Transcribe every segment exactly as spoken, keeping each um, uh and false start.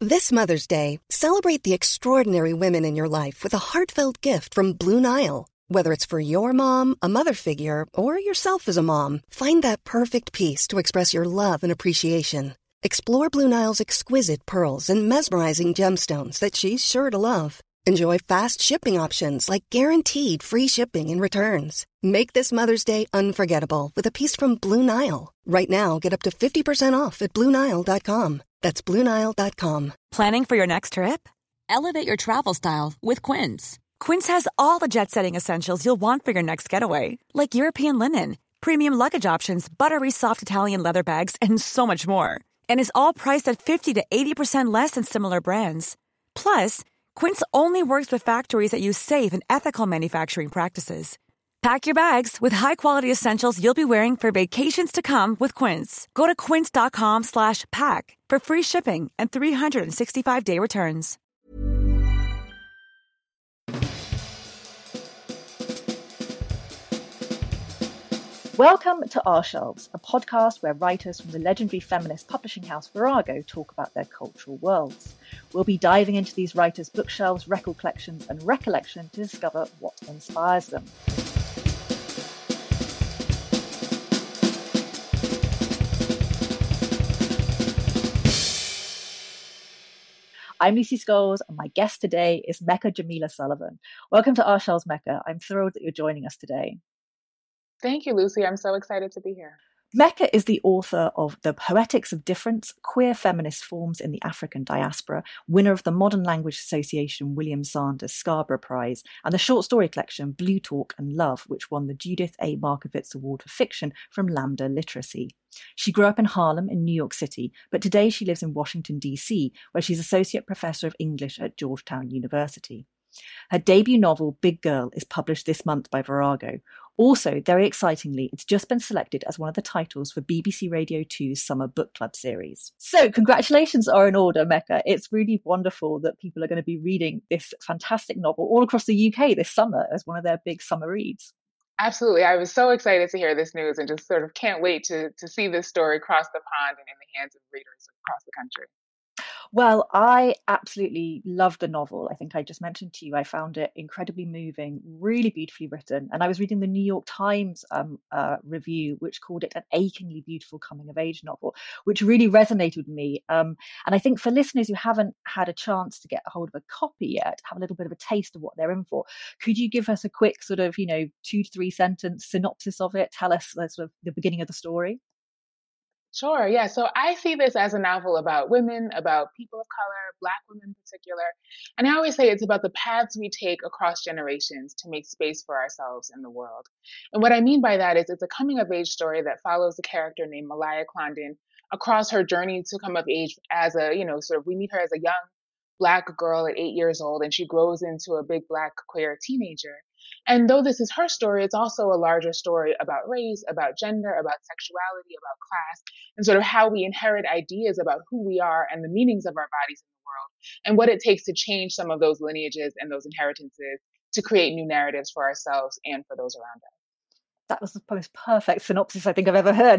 This Mother's Day, celebrate the extraordinary women in your life with a heartfelt gift from Blue Nile. Whether it's for your mom, a mother figure, or yourself as a mom, find that perfect piece to express your love and appreciation. Explore Blue Nile's exquisite pearls and mesmerizing gemstones that she's sure to love. Enjoy fast shipping options like guaranteed free shipping and returns. Make this Mother's Day unforgettable with a piece from Blue Nile. Right now, get up to fifty percent off at Blue Nile dot com. That's Blue Nile dot com. Planning for your next trip? Elevate your travel style with Quince. Quince has all the jet-setting essentials you'll want for your next getaway, like European linen, premium luggage options, buttery soft Italian leather bags, and so much more. And is all priced at fifty to eighty percent less than similar brands. Plus, Quince only works with factories that use safe and ethical manufacturing practices. Pack your bags with high-quality essentials you'll be wearing for vacations to come with Quince. Go to quince.com slash pack for free shipping and three sixty-five day returns. Welcome to Our Shelves, a podcast where writers from the legendary feminist publishing house Virago talk about their cultural worlds. We'll be diving into these writers' bookshelves, record collections, and recollection to discover what inspires them. I'm Lucy Scholes, and my guest today is Mecca Jamila Sullivan. Welcome to Our Shelves, Mecca. I'm thrilled that you're joining us today. Thank you, Lucy. I'm so excited to be here. Mecca is the author of The Poetics of Difference, Queer Feminist Forms in the African Diaspora, winner of the Modern Language Association William Sanders Scarborough Prize, and the short story collection Blue Talk and Love, which won the Judith A. Markovitz Award for Fiction from Lambda Literacy. She grew up in Harlem in New York City, but today she lives in Washington, D C, where she's Associate Professor of English at Georgetown University. Her debut novel, Big Girl, is published this month by Virago. Also, very excitingly, it's just been selected as one of the titles for B B C Radio two's Summer Book Club series. So congratulations are in order, Mecca. It's really wonderful that people are going to be reading this fantastic novel all across the U K this summer as one of their big summer reads. Absolutely. I was so excited to hear this news and just sort of can't wait to, to see this story cross the pond and in the hands of readers across the country. Well, I absolutely loved the novel. I think I just mentioned to you, I found it incredibly moving, really beautifully written. And I was reading the New York Times um, uh, review, which called it an achingly beautiful coming-of-age novel, which really resonated with me. Um, and I think for listeners who haven't had a chance to get a hold of a copy yet, have a little bit of a taste of what they're in for, could you give us a quick sort of, you know, two to three sentence synopsis of it? Tell us uh, sort of the beginning of the story. Sure. Yeah. So I see this as a novel about women, about people of color, Black women in particular. And I always say it's about the paths we take across generations to make space for ourselves in the world. And what I mean by that is it's a coming of age story that follows a character named Malaya Clondon across her journey to come of age as a, you know, sort of we meet her as a young Black girl at eight years old, and she grows into a big Black queer teenager. And though this is her story, it's also a larger story about race, about gender, about sexuality, about class, and sort of how we inherit ideas about who we are and the meanings of our bodies in the world, and what it takes to change some of those lineages and those inheritances to create new narratives for ourselves and for those around us. That was the most perfect synopsis I think I've ever heard.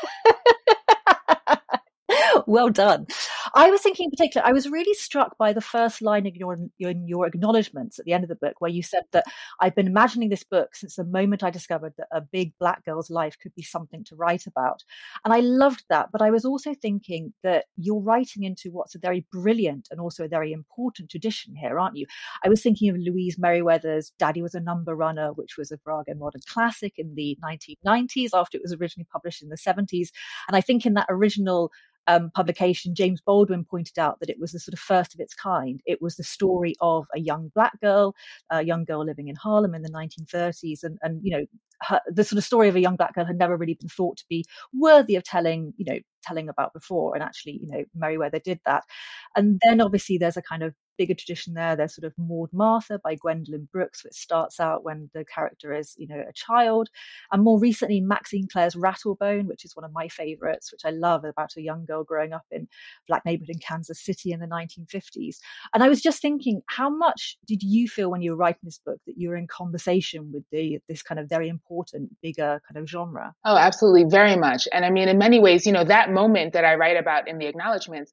Well done. I was thinking in particular, I was really struck by the first line in your, your, your acknowledgements at the end of the book, where you said that I've been imagining this book since the moment I discovered that a big Black girl's life could be something to write about. And I loved that. But I was also thinking that you're writing into what's a very brilliant and also a very important tradition here, aren't you? I was thinking of Louise Merriweather's Daddy Was a Number Runner, which was a Virago modern classic in the nineteen nineties after it was originally published in the seventies. And I think in that original Um, publication, James Baldwin pointed out that it was the sort of first of its kind. It was the story of a young Black girl, a young girl living in Harlem in the nineteen thirties. And, and you know, her, the sort of story of a young Black girl had never really been thought to be worthy of telling, you know, telling about before. And actually, you know, Merriweather did that. And then obviously there's a kind of bigger tradition there. There's sort of Maud Martha by Gwendolyn Brooks, which starts out when the character is, you know, a child. And more recently, Maxine Clare's Rattlebone, which is one of my favorites, which I love, about a young girl growing up in Black neighborhood in Kansas City in the nineteen fifties. And I was just thinking, how much did you feel when you were writing this book that you were in conversation with the this kind of very important, bigger kind of genre? Oh, absolutely. Very much. And I mean, in many ways, you know, that moment that I write about in the acknowledgements,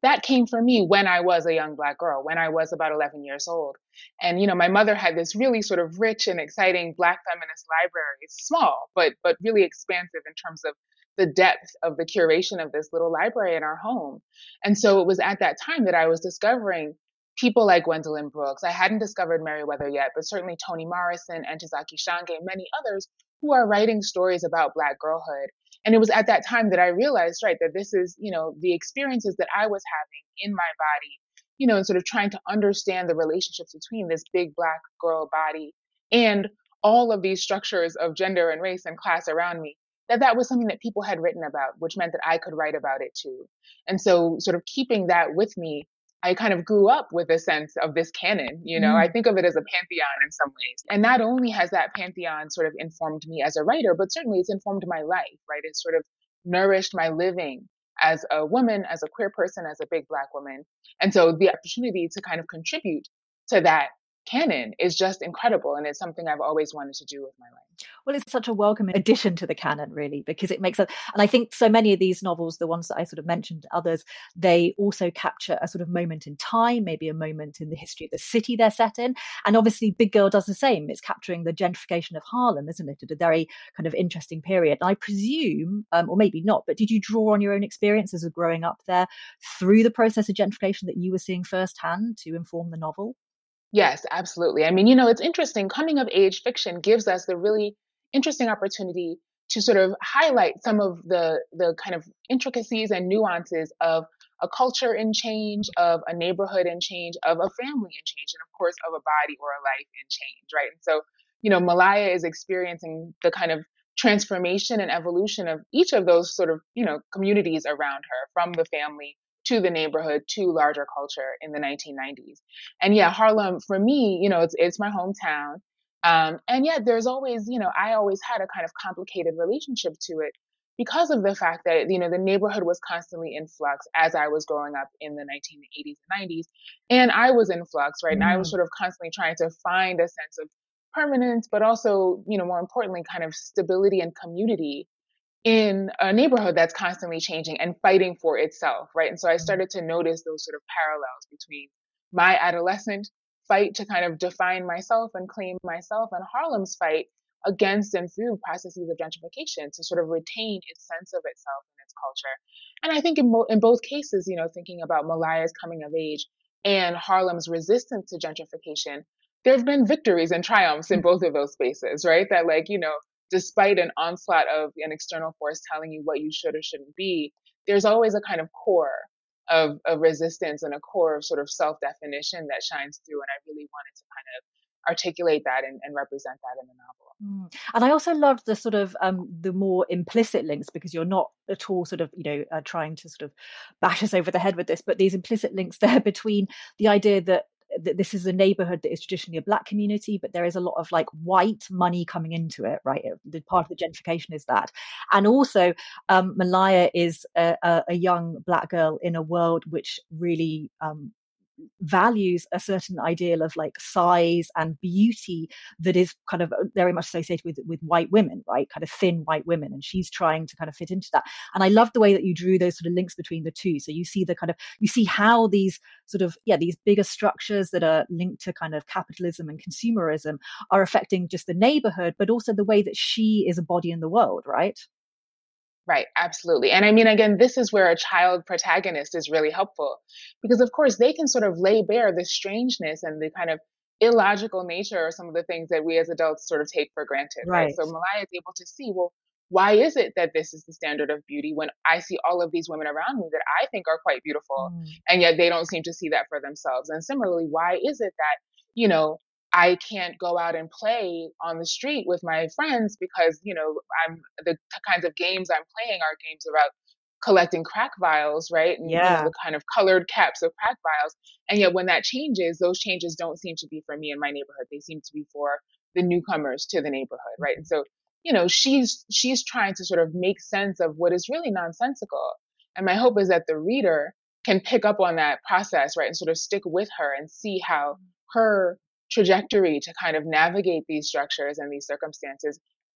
that came for me when I was a young Black girl, when I was about eleven years old. And, you know, my mother had this really sort of rich and exciting Black feminist library. It's small, but, but really expansive in terms of the depth of the curation of this little library in our home. And so it was at that time that I was discovering people like Gwendolyn Brooks. I hadn't discovered Meriwether yet, but certainly Toni Morrison and Ntozake Shange and many others who are writing stories about Black girlhood. And it was at that time that I realized, right, that this is, you know, the experiences that I was having in my body, you know, and sort of trying to understand the relationships between this big Black girl body and all of these structures of gender and race and class around me, that that was something that people had written about, which meant that I could write about it too. And so sort of keeping that with me, I kind of grew up with a sense of this canon. You know, I Mm. think of it as a pantheon in some ways. And not only has that pantheon sort of informed me as a writer, but certainly it's informed my life, right? It's sort of nourished my living as a woman, as a queer person, as a big Black woman. And so the opportunity to kind of contribute to that canon is just incredible. And it's something I've always wanted to do with my life. Well, it's such a welcome addition to the canon, really, because it makes it, and I think so many of these novels, the ones that I sort of mentioned, others, they also capture a sort of moment in time, maybe a moment in the history of the city they're set in. And obviously Big Girl does the same. It's capturing the gentrification of Harlem, isn't it, at a very kind of interesting period. And I presume, um, or maybe not, but did you draw on your own experiences of growing up there through the process of gentrification that you were seeing firsthand to inform the novel? Yes, absolutely. I mean, you know, it's interesting. Coming of age fiction gives us the really interesting opportunity to sort of highlight some of the the kind of intricacies and nuances of a culture in change, of a neighborhood in change, of a family in change, and of course of a body or a life in change, right? And so, you know, Malaya is experiencing the kind of transformation and evolution of each of those sort of, you know, communities around her, from the family to the neighborhood to larger culture in the nineteen nineties. And yeah, Harlem for me, you know, it's it's my hometown. Um, and yet there's always, you know, I always had a kind of complicated relationship to it because of the fact that, you know, the neighborhood was constantly in flux as I was growing up in the nineteen eighties and nineties. And I was in flux, right? And I was Mm. sort of constantly trying to find a sense of permanence, but also, you know, more importantly, kind of stability and community in a neighborhood that's constantly changing and fighting for itself, right? And so I started to notice those sort of parallels between my adolescent fight to kind of define myself and claim myself, and Harlem's fight against and through processes of gentrification to sort of retain its sense of itself and its culture. And I think in, mo- in both cases, you know, thinking about Malaya's coming of age and Harlem's resistance to gentrification, there have been victories and triumphs in both of those spaces, right? That, like, you know, despite an onslaught of an external force telling you what you should or shouldn't be, there's always a kind of core of, of resistance and a core of sort of self-definition that shines through. And I really wanted to kind of articulate that and, and represent that in the novel. Mm. And I also loved the sort of um, the more implicit links, because you're not at all sort of, you know, uh, trying to sort of bash us over the head with this, but these implicit links there between the idea that that this is a neighborhood that is traditionally a Black community, but there is a lot of like white money coming into it, right? The part of the gentrification is that. And also um, Malaya is a, a, a young Black girl in a world which really um, values a certain ideal of like size and beauty that is kind of very much associated with with white women, right? Kind of thin white women, and she's trying to kind of fit into that. And I love the way that you drew those sort of links between the two. So you see the kind of you see how these sort of yeah these bigger structures that are linked to kind of capitalism and consumerism are affecting just the neighborhood, but also the way that she is a body in the world, right? Right, absolutely. And I mean, again, this is where a child protagonist is really helpful because, of course, they can sort of lay bare the strangeness and the kind of illogical nature of some of the things that we as adults sort of take for granted, right? Right. So Malaya is able to see, well, why is it that this is the standard of beauty when I see all of these women around me that I think are quite beautiful, Mm. and yet they don't seem to see that for themselves? And similarly, why is it that, you know, I can't go out and play on the street with my friends because, you know, I'm the t- kinds of games I'm playing are games about collecting crack vials, right? And, you know, Yeah. the kind of colored caps of crack vials. And yet when that changes, those changes don't seem to be for me in my neighborhood. They seem to be for the newcomers to the neighborhood, right? And so, you know, she's she's trying to sort of make sense of what is really nonsensical. And my hope is that the reader can pick up on that process, right? And sort of stick with her and see how her trajectory to kind of navigate these structures and these circumstances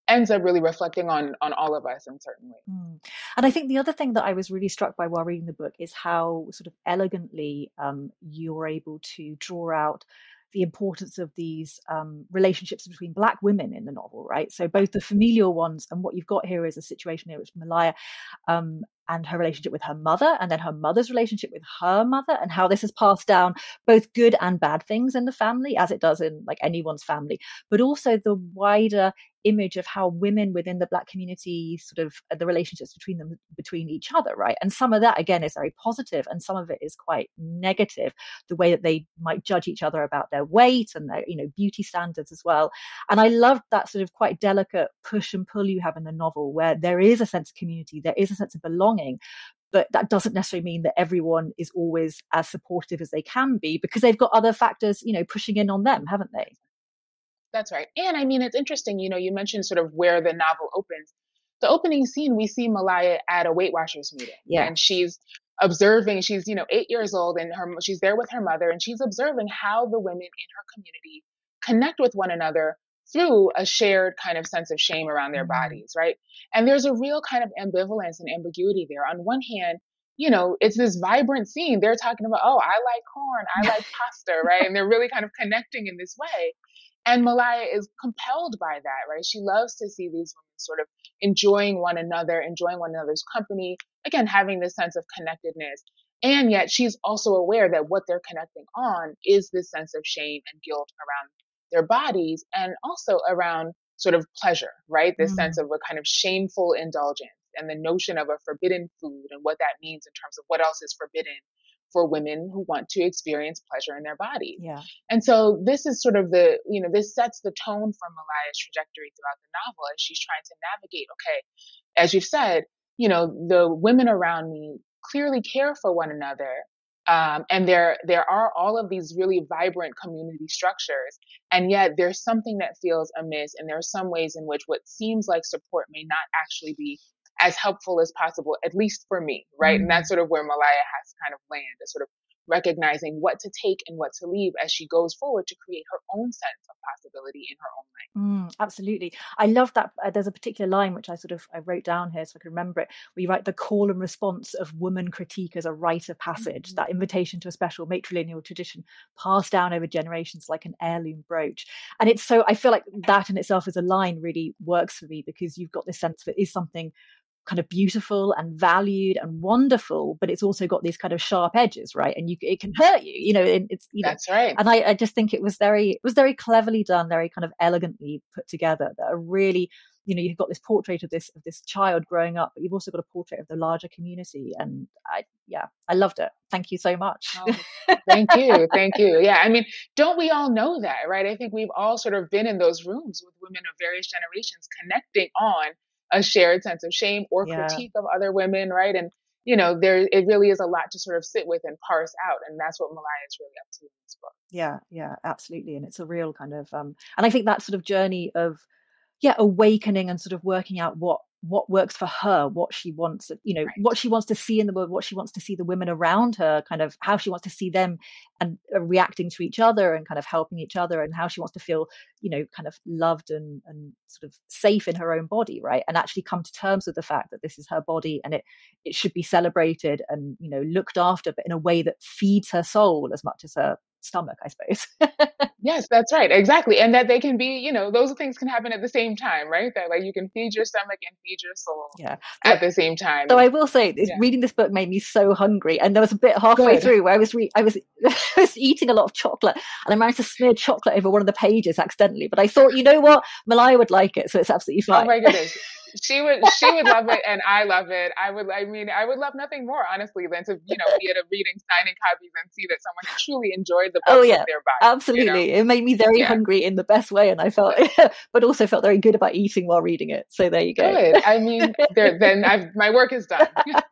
ends up really reflecting on on all of us in certain ways. Mm. And I think the other thing that I was really struck by while reading the book is how sort of elegantly um, you're able to draw out the importance of these um, relationships between Black women in the novel, right? So both the familial ones, and what you've got here is a situation here with Malaya um, and her relationship with her mother, and then her mother's relationship with her mother, and how this has passed down both good and bad things in the family, as it does in like anyone's family, but also the wider image of how women within the Black community sort of the relationships between them, between each other, right? And some of that, again, is very positive, and some of it is quite negative, the way that they might judge each other about their weight and their, you know, beauty standards as well. And I loved that sort of quite delicate push and pull you have in the novel, where there is a sense of community, there is a sense of belonging, but that doesn't necessarily mean that everyone is always as supportive as they can be, because they've got other factors, you know, pushing in on them, haven't they? That's right. And I mean, it's interesting, you know, you mentioned sort of where the novel opens. The opening scene, we see Malaya at a Weight Watchers meeting. Yeah. And she's observing, she's, you know, eight years old, and her she's there with her mother, and she's observing how the women in her community connect with one another through a shared kind of sense of shame around their Mm. bodies, right? And there's a real kind of ambivalence and ambiguity there. On one hand, you know, it's this vibrant scene. They're talking about, oh, I like corn, I like pasta, right? And they're really kind of connecting in this way. And Malaya is compelled by that, right? She loves to see these women sort of enjoying one another, enjoying one another's company, again, having this sense of connectedness. And yet she's also aware that what they're connecting on is this sense of shame and guilt around their bodies, and also around sort of pleasure, right? This Mm. sense of a kind of shameful indulgence, and the notion of a forbidden food and what that means in terms of what else is forbidden for women who want to experience pleasure in their bodies. Yeah. And so this is sort of the, you know, this sets the tone for Malaya's trajectory throughout the novel as she's trying to navigate, okay, as you've said, you know, the women around me clearly care for one another. Um, and there, there are all of these really vibrant community structures, and yet there's something that feels amiss, and there are some ways in which what seems like support may not actually be as helpful as possible, at least for me, right? Mm. And that's sort of where Malaya has to kind of land, is sort of recognizing what to take and what to leave as she goes forward to create her own sense of possibility in her own life. Mm, absolutely. I love that. Uh, there's a particular line which I sort of I wrote down here so I can remember it, where you write the call and response of woman critique as a rite of passage, Mm-hmm. that invitation to a special matrilineal tradition passed down over generations like an heirloom brooch. And it's so, I feel like that in itself as a line really works for me, because you've got this sense that it is something kind of beautiful and valued and wonderful, but it's also got these kind of sharp edges, right? And you, it can hurt you, you know. And it's, you know, That's right. And I, I just think it was very, it was very cleverly done, very kind of elegantly put together. That are really, you know, you've got this portrait of this of this child growing up, but you've also got a portrait of the larger community. And I, yeah, I loved it. Thank you so much. Oh, thank you, thank you. Yeah, I mean, don't we all know that, right? I think we've all sort of been in those rooms with women of various generations, connecting on a shared sense of shame or Yeah. critique of other women, right? And, you know, there, it really is a lot to sort of sit with and parse out. And that's what Malaya is really up to in this book. Yeah, yeah, absolutely. And it's a real kind of, um, and I think that sort of journey of, yeah, awakening and sort of working out what what works for her, what she wants, you know, Right. what she wants to see in the world, what she wants to see the women around her, kind of how she wants to see them and uh, reacting to each other and kind of helping each other, and how she wants to feel, you know, kind of loved and, and sort of safe in her own body, right? And actually come to terms with the fact that this is her body, and it it should be celebrated and, you know, looked after, but in a way that feeds her soul as much as her stomach, I suppose. Yes, that's right. Exactly. And that they can be, you know, those things can happen at the same time, right? That like you can feed your stomach and feed your soul Yeah. at the same time. So I will say, this, Yeah. reading this book made me so hungry, and there was a bit halfway Good. through where I was re- I was I was eating a lot of chocolate, and I managed to smear chocolate over one of the pages accidentally. But I thought, you know what, Malaya would like it, so it's absolutely fine. Oh my goodness. She would she would love it, and I love it. I would I mean I would love nothing more, honestly, than to, you know, be at a reading signing copies and see that someone truly enjoyed the book Oh yeah, with their body. absolutely. You know? It made me very Yeah. hungry in the best way, and I felt, but also felt very good about eating while reading it. So there you go. Good. I mean, there, then I've, my work is done.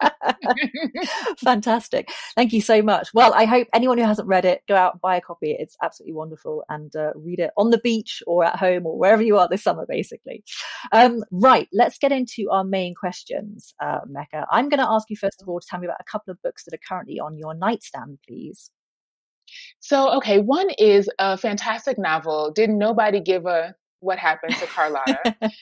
Fantastic. Thank you so much. Well, I hope anyone who hasn't read it, go out and buy a copy. It's absolutely wonderful, and uh, read it on the beach or at home or wherever you are this summer, basically. Um, right. Let's get into our main questions, uh, Mecca. I'm going to ask you first of all to tell me about a couple of books that are currently on your nightstand, please. So, okay, one is a fantastic novel. Did Nobody Give a What Happened to Carlotta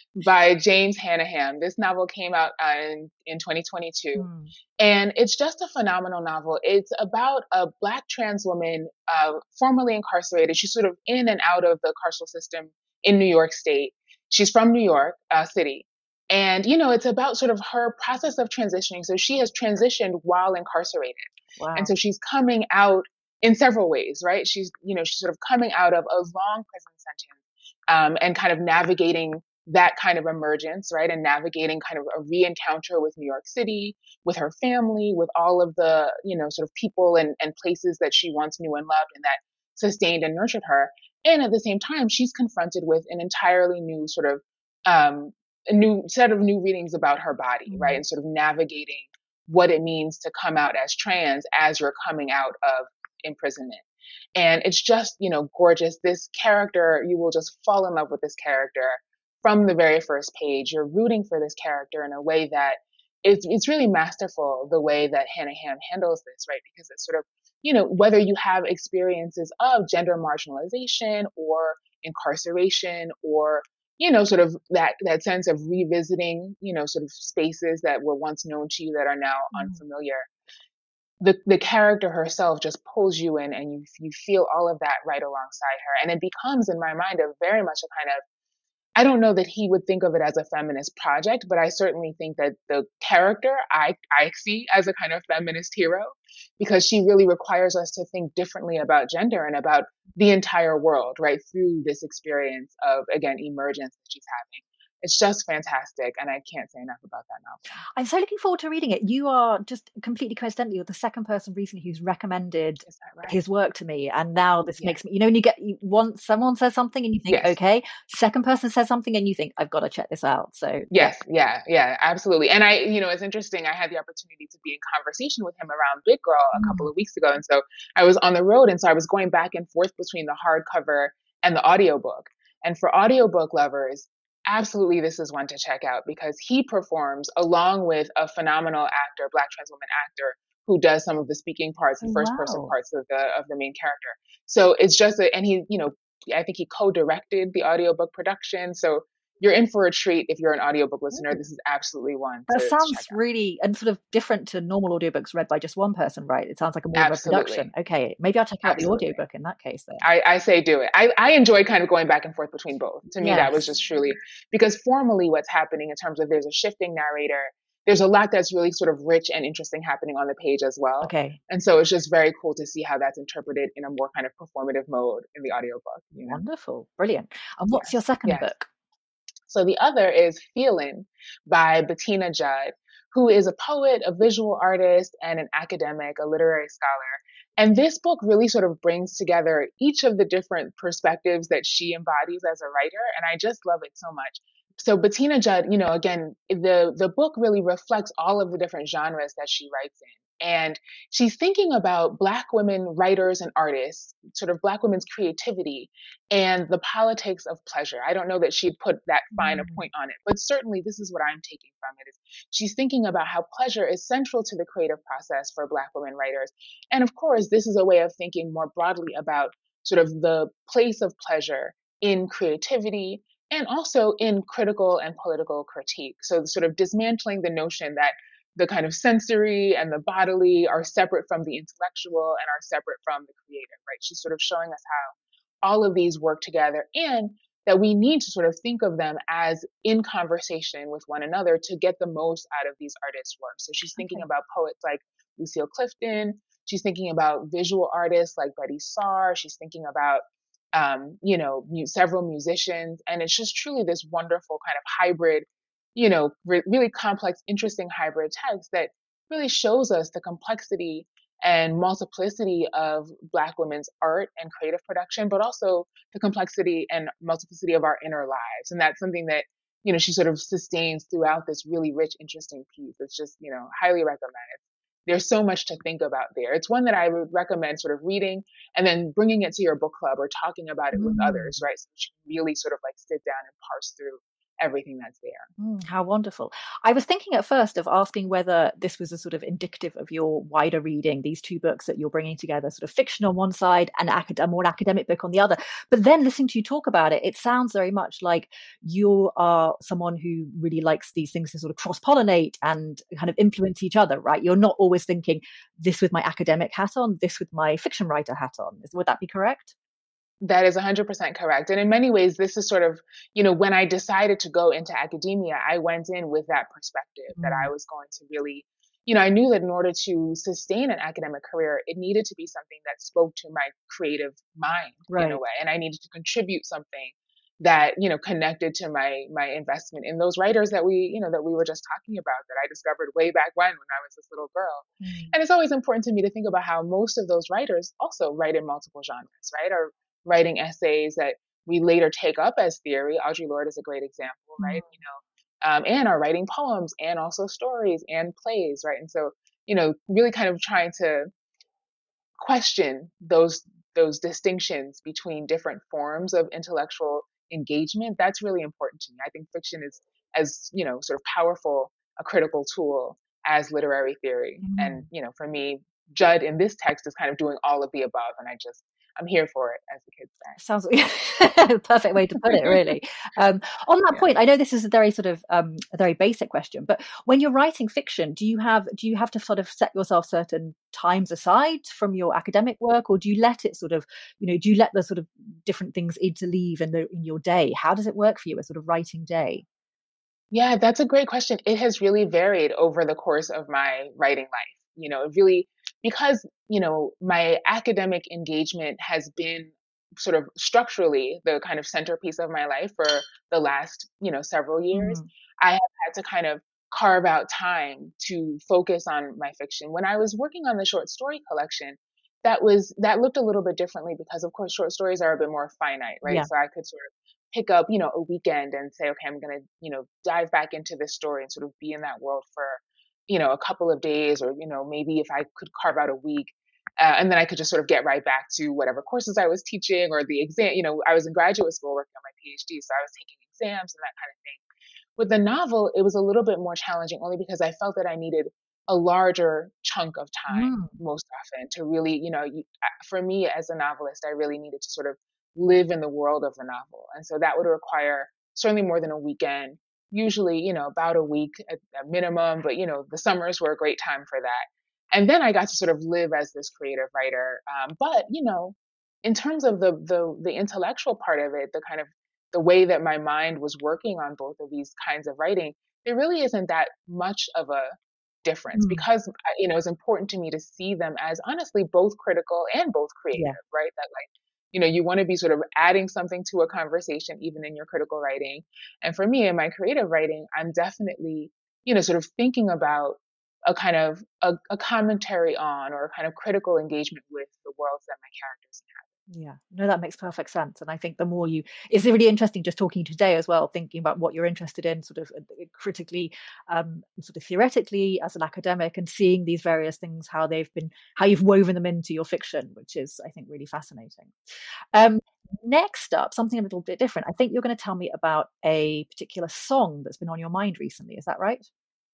by James Hanahan. This novel came out uh, in, in twenty twenty-two. Mm. And it's just a phenomenal novel. It's about a Black trans woman, uh, formerly incarcerated. She's sort of in and out of the carceral system in New York State. She's from New York uh, City. And, you know, it's about sort of her process of transitioning. So she has transitioned while incarcerated. Wow. And so she's coming out in several ways, right? She's, you know, she's sort of coming out of a long prison sentence um, and kind of navigating that kind of emergence, right? And navigating kind of a re-encounter with New York City, with her family, with all of the, you know, sort of people and, and places that she once knew and loved and that sustained and nurtured her. And at the same time, she's confronted with an entirely new sort of, um, a new set of new readings about her body, mm-hmm. right? And sort of navigating what it means to come out as trans as you're coming out of imprisonment. And it's just, you know, gorgeous. This character, you will just fall in love with this character from the very first page. You're rooting for this character in a way that it's, it's really masterful, the way that Hanahan handles this, right? Because it's sort of, you know, whether you have experiences of gender marginalization or incarceration or, you know, sort of that, that sense of revisiting, you know, sort of spaces that were once known to you that are now mm. unfamiliar. The, the character herself just pulls you in and you, you feel all of that right alongside her. And it becomes, in my mind, a very much a kind of, I don't know that he would think of it as a feminist project, but I certainly think that the character I, I see as a kind of feminist hero, because she really requires us to think differently about gender and about the entire world, right? Through this experience of, again, emergence that she's having. It's just fantastic, and I can't say enough about that novel. I'm so looking forward to reading it. You are just completely coincidentally, you're the second person recently who's recommended right? his work to me, and now this yes. makes me, you know, when you get, you, once someone says something and you think, yes. okay, second person says something and you think, I've got to check this out. So yes, yeah, yeah, absolutely. And I, you know, it's interesting. I had the opportunity to be in conversation with him around Big Girl a mm. couple of weeks ago, and so I was on the road, and so I was going back and forth between the hardcover and the audiobook. And for audiobook lovers, absolutely, this is one to check out because he performs along with a phenomenal actor, Black trans woman actor, who does some of the speaking parts, the first wow. person parts of the of the main character. So it's just a, and he, you know, I think he co-directed the audiobook production. So you're in for a treat if you're an audiobook listener. This is absolutely one. That to, sounds to check out. really and sort of different to normal audiobooks read by just one person, right? It sounds like a more absolutely. of a production. Okay, maybe I'll check out absolutely. the audiobook in that case then. I, I say do it. I, I enjoy kind of going back and forth between both. To me, yes. that was just truly, because formally what's happening in terms of there's a shifting narrator, there's a lot that's really sort of rich and interesting happening on the page as well. Okay. And so it's just very cool to see how that's interpreted in a more kind of performative mode in the audiobook. You know? Wonderful. Brilliant. And what's yes. your second yes. book? So the other is Feelin' by Bettina Judd, who is a poet, a visual artist, and an academic, a literary scholar. And this book really sort of brings together each of the different perspectives that she embodies as a writer. And I just love it so much. So Bettina Judd, you know, again, the, the book really reflects all of the different genres that she writes in. And she's thinking about Black women writers and artists, sort of Black women's creativity and the politics of pleasure. I don't know that she'd put that fine a point on it, but certainly this is what I'm taking from it. Is she's thinking about how pleasure is central to the creative process for Black women writers. And of course, this is a way of thinking more broadly about sort of the place of pleasure in creativity and also in critical and political critique. So sort of dismantling the notion that the kind of sensory and the bodily are separate from the intellectual and are separate from the creative, right? She's sort of showing us how all of these work together and that we need to sort of think of them as in conversation with one another to get the most out of these artists' work. So she's thinking okay. about poets like Lucille Clifton. She's thinking about visual artists like Betty Saar. She's thinking about, um, you know, mu- several musicians. And it's just truly this wonderful kind of hybrid, you know, re- really complex, interesting hybrid text that really shows us the complexity and multiplicity of Black women's art and creative production, but also the complexity and multiplicity of our inner lives. And that's something that, you know, she sort of sustains throughout this really rich, interesting piece. It's just, you know, highly recommended. There's so much to think about there. It's one that I would recommend sort of reading and then bringing it to your book club or talking about it with mm. others, right? So you can really sort of like sit down and parse through everything that's there. Mm, how wonderful. I was thinking at first of asking whether this was a sort of indicative of your wider reading, these two books that you're bringing together, sort of fiction on one side and acad- a more academic book on the other. But then listening to you talk about it, it sounds very much like you are someone who really likes these things to sort of cross-pollinate and kind of influence each other, right? You're not always thinking this with my academic hat on, this with my fiction writer hat on. Is- Would that be correct? That is one hundred percent correct. And in many ways, this is sort of, you know, when I decided to go into academia, I went in with that perspective that I Mm, was going to really, you know, I knew that in order to sustain an academic career, it needed to be something that spoke to my creative mind in a right. way. And I needed to contribute something that, you know, connected to my my investment in those writers that we, you know, that we were just talking about that I discovered way back when when I was this little girl. Mm, And it's always important to me to think about how most of those writers also write in multiple genres, right? Or writing essays that we later take up as theory. Audre Lorde is a great example, mm, right? You know, um, and are writing poems and also stories and plays, right? And so, you know, really kind of trying to question those those distinctions between different forms of intellectual engagement. That's really important to me. I think fiction is as, you know, sort of powerful a critical tool as literary theory. And, mm. you know, for me, Judd in this text is kind of doing all of the above, and I just I'm here for it, as the kids Sounds like perfect way to put it, say. really. Um, on that Yeah. point, I know this is a very sort of um, a very basic question, but when you're writing fiction, do you have do you have to sort of set yourself certain times aside from your academic work, or do you let it sort of, you know, do you let the sort of different things interleave in the in your day? How does it work for you, a sort of writing day? Yeah, that's a great question. It has really varied over the course of my writing life. You know, it really, because, you know, my academic engagement has been sort of structurally the kind of centerpiece of my life for the last, you know, several years. Mm, I have had to kind of carve out time to focus on my fiction. When I was working on the short story collection, that was that looked a little bit differently because of course short stories are a bit more finite, right? yeah. So I could sort of pick up, you know, a weekend and say, okay, I'm going to, you know, dive back into this story and sort of be in that world for, you know, a couple of days, or, you know, maybe if I could carve out a week, uh, and then I could just sort of get right back to whatever courses I was teaching or the exam. You know, I was in graduate school working on my PhD, so I was taking exams and that kind of thing. With the novel, it was a little bit more challenging only because I felt that I needed a larger chunk of time Mm, most often to really, you know, you, for me as a novelist, I really needed to sort of live in the world of the novel. And so that would require certainly more than a weekend, usually, you know, about a week at a minimum, but, you know, the summers were a great time for that. And then I got to sort of live as this creative writer. Um, but, you know, in terms of the, the the intellectual part of it, the kind of the way that my mind was working on both of these kinds of writing, there really isn't that much of a difference mm, because uh, you know it's important to me to see them as honestly both critical and both yeah. creative, right? That like you know you want to be sort of adding something to a conversation even in your critical writing, and for me in my creative writing, I'm definitely you know sort of thinking about a kind of a, a commentary on or a kind of critical engagement with the worlds that my characters Yeah, no, that makes perfect sense. And I think the more you, it's really interesting just talking today as well, thinking about what you're interested in, sort of uh, critically, um, sort of theoretically as an academic, and seeing these various things, how they've been, how you've woven them into your fiction, which is, I think, really fascinating. Um, next up, something a little bit different. I think you're going to tell me about a particular song that's been on your mind recently. Is that right?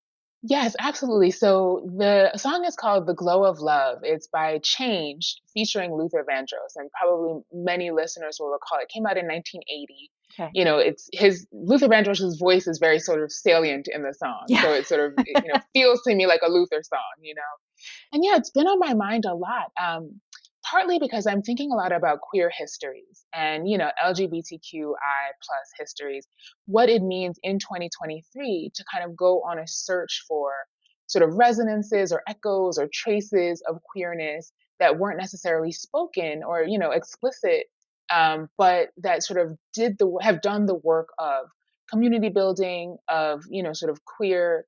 Yes, absolutely. So the song is called The Glow of Love. It's by Change featuring Luther Vandross, and probably many listeners will recall it came out in nineteen eighty. Okay. You know, it's his Luther Vandross's voice is very sort of salient in the song. Yeah. So it sort of, it, you know, feels to me like a Luther song, you know. And yeah, it's been on my mind a lot. Um, partly because I'm thinking a lot about queer histories and, you know, L G B T Q I plus histories, what it means in twenty twenty-three to kind of go on a search for sort of resonances or echoes or traces of queerness that weren't necessarily spoken or, you know, explicit, um, but that sort of did the, have done the work of community building, of, you know, sort of queer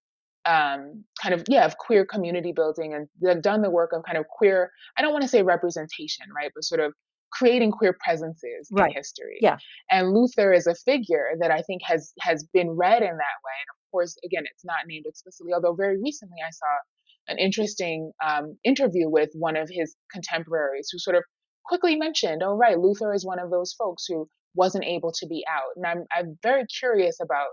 um, kind of yeah of queer community building, and they've done the work of kind of queer, I don't want to say representation, right, but sort of creating queer presences in Right. history. Yeah. And Luther is a figure that I think has has been read in that way. And of course, again, it's not named explicitly, although very recently I saw an interesting um, interview with one of his contemporaries who sort of quickly mentioned, oh right, Luther is one of those folks who wasn't able to be out. And I'm I'm very curious about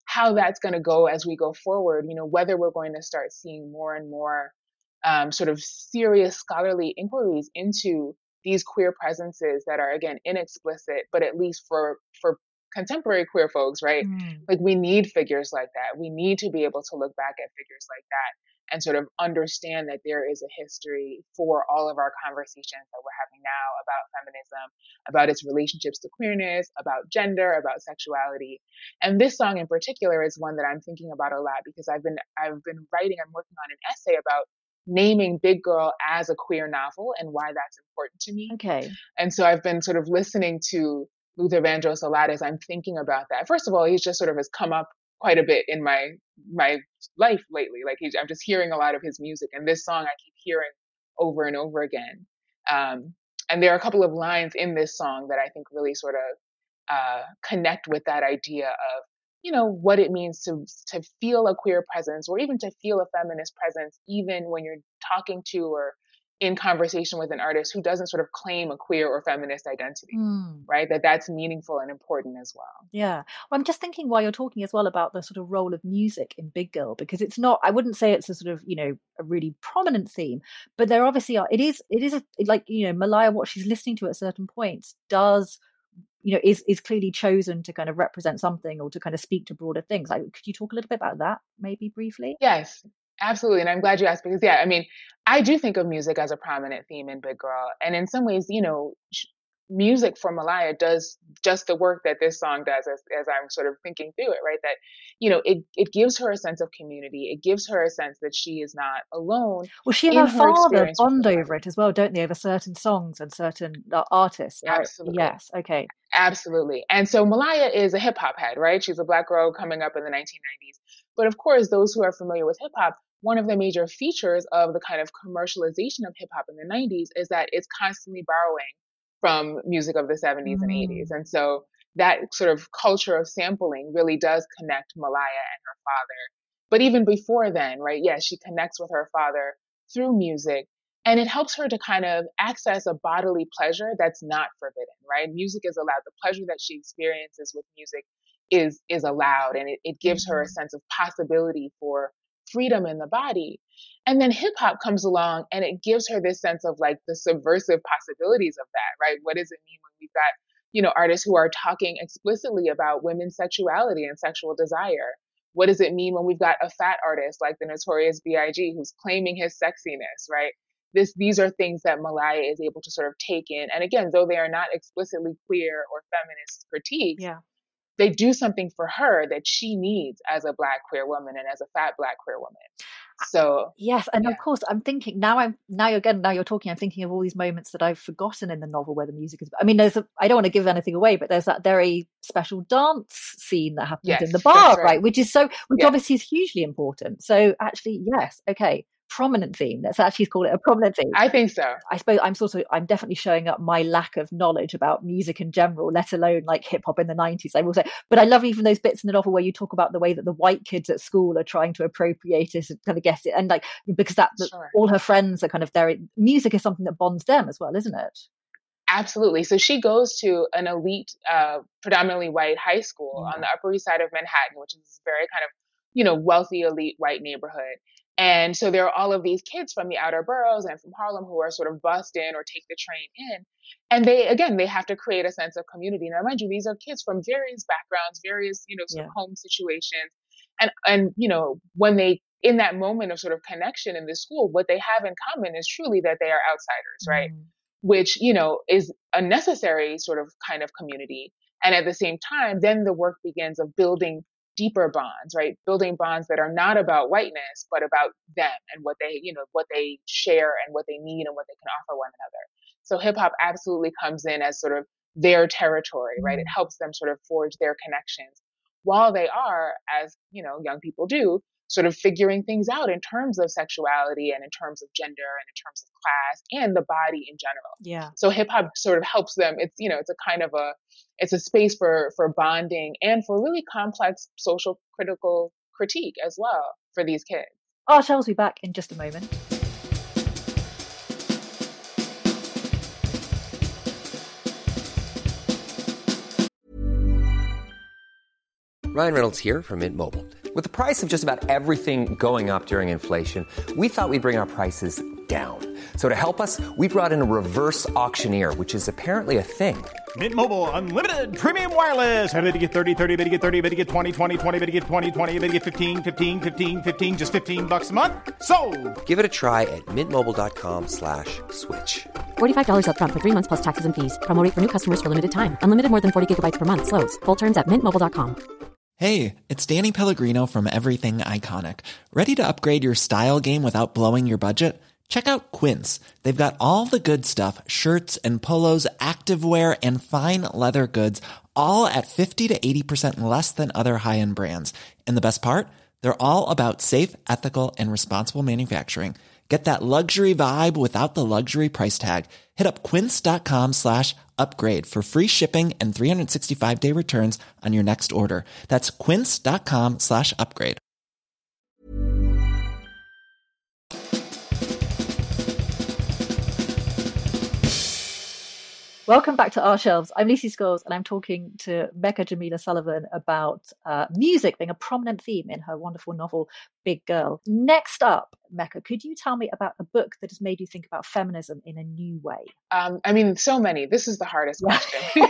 how that's going to go as we go forward, you know, whether we're going to start seeing more and more um, sort of serious scholarly inquiries into these queer presences that are, again, inexplicit, but at least for, for contemporary queer folks, right? Mm. Like, we need figures like that. We need to be able to look back at figures like that and sort of understand that there is a history for all of our conversations that we're having now about feminism, about its relationships to queerness, about gender, about sexuality. And this song in particular is one that I'm thinking about a lot because I've been I've been writing, I'm working on an essay about naming Big Girl as a queer novel and why that's important to me. Okay. And so I've been sort of listening to Luther Vandross a lot as I'm thinking about that. First of all, he's just sort of has come up quite a bit in my my life lately. Like he's, I'm just hearing a lot of his music, and this song I keep hearing over and over again. Um, and there are a couple of lines in this song that I think really sort of uh, connect with that idea of, you know, what it means to to feel a queer presence, or even to feel a feminist presence, even when you're talking to or in conversation with an artist who doesn't sort of claim a queer or feminist identity, mm. right? That that's meaningful and important as well. Yeah. Well, I'm just thinking while you're talking as well about the sort of role of music in Big Girl, because it's not, I wouldn't say it's a sort of, you know, a really prominent theme, but there obviously are, it is, it is a, like, you know, Malaya, what she's listening to at certain points does, you know, is, is clearly chosen to kind of represent something or to kind of speak to broader things. Like, could you talk a little bit about that maybe briefly? Yes. Absolutely. And I'm glad you asked because, yeah, I mean, I do think of music as a prominent theme in Big Girl. And in some ways, you know, sh- music for Malaya does just the work that this song does as, as I'm sort of thinking through it, right? That, you know, it, it gives her a sense of community. It gives her a sense that she is not alone. Well, she and her, her father bond over it as well, don't they? Over certain songs and certain uh, artists. Right? Absolutely. Yes. Okay. Absolutely. And so Malaya is a hip hop head, right? She's a Black girl coming up in the nineteen nineties. But of course, those who are familiar with hip hop, one of the major features of the kind of commercialization of hip hop in the nineties is that it's constantly borrowing from music of the seventies mm. and eighties. And so that sort of culture of sampling really does connect Malaya and her father. But even before then, right? Yes, she connects with her father through music. And it helps her to kind of access a bodily pleasure that's not forbidden, right? Music is allowed. The pleasure that she experiences with music is is allowed, and it, it gives her a sense of possibility for freedom in the body. And then hip hop comes along and it gives her this sense of like the subversive possibilities of that, right? What does it mean when we've got, you know, artists who are talking explicitly about women's sexuality and sexual desire? What does it mean when we've got a fat artist like the Notorious B I G who's claiming his sexiness, right? This, these are things that Malaya is able to sort of take in. And again, though they are not explicitly queer or feminist critiques, yeah. they do something for her that she needs as a Black queer woman and as a fat Black queer woman. So yes, and yeah. of course, I'm thinking now. I'm now again. Now you're talking. I'm thinking of all these moments that I've forgotten in the novel where the music is. I mean, there's. A, I don't want to give anything away, but there's that very special dance scene that happens yes, in the bar, right. right? Which is so, which yes. obviously is hugely important. So actually, yes, okay. Prominent theme. Let's actually call it a prominent theme. I think so. I suppose I'm sort of, I'm definitely showing up my lack of knowledge about music in general, let alone like hip hop in the nineties, I will say. But I love even those bits in the novel where you talk about the way that the white kids at school are trying to appropriate it and kind of get it. And like, because that, sure. all her friends are kind of there. Music is something that bonds them as well, isn't it? Absolutely. So she goes to an elite, uh, predominantly white high school yeah. on the Upper East Side of Manhattan, which is very kind of, you know, wealthy, elite white neighborhood. And so there are all of these kids from the outer boroughs and from Harlem who are sort of bussed in or take the train in. And they, again, they have to create a sense of community. Now, mind you, these are kids from various backgrounds, various, you know, sort yeah. of home situations. And, and, you know, when they, in that moment of sort of connection in the school, what they have in common is truly that they are outsiders, right? Mm. Which, you know, is a necessary sort of kind of community. And at the same time, then the work begins of building deeper bonds, right? Building bonds that are not about whiteness, but about them and what they, you know, what they share and what they need and what they can offer one another. So hip hop absolutely comes in as sort of their territory, right? It helps them sort of forge their connections while they are, as, you know, young people do, sort of figuring things out in terms of sexuality and in terms of gender and in terms of class and the body in general. Yeah. So hip hop sort of helps them. It's, you know, it's a kind of a, it's a space for, for bonding and for really complex social critical critique as well for these kids. Oh, Charles will be back in just a moment. Ryan Reynolds here from Mint Mobile. With the price of just about everything going up during inflation, we thought we'd bring our prices down. So to help us, we brought in a reverse auctioneer, which is apparently a thing. Mint Mobile Unlimited Premium Wireless. How to get thirty, thirty, how to get thirty, how to get twenty, twenty, twenty, how to get twenty, twenty, how to get fifteen, fifteen, fifteen, fifteen, just fifteen bucks a month? Sold! Give it a try at mintmobile.com slash switch. forty-five dollars up front for three months plus taxes and fees. Promo rate for new customers for limited time. Unlimited more than forty gigabytes per month. Slows full terms at mint mobile dot com. Hey, it's Danny Pellegrino from Everything Iconic. Ready to upgrade your style game without blowing your budget? Check out Quince. They've got all the good stuff, shirts and polos, activewear, and fine leather goods, all at fifty to eighty percent less than other high-end brands. And the best part? They're all about safe, ethical, and responsible manufacturing. Get that luxury vibe without the luxury price tag. Hit up quince.com slash upgrade for free shipping and three sixty-five day returns on your next order. That's quince.com slash upgrade. Welcome back to Our Shelves. I'm Lucy Scholes, and I'm talking to Mecca Jamila Sullivan about uh, music being a prominent theme in her wonderful novel, Big Girl. Next up, Mecca, could you tell me about a book that has made you think about feminism in a new way? Um, I mean, so many. This is the hardest Yeah. question.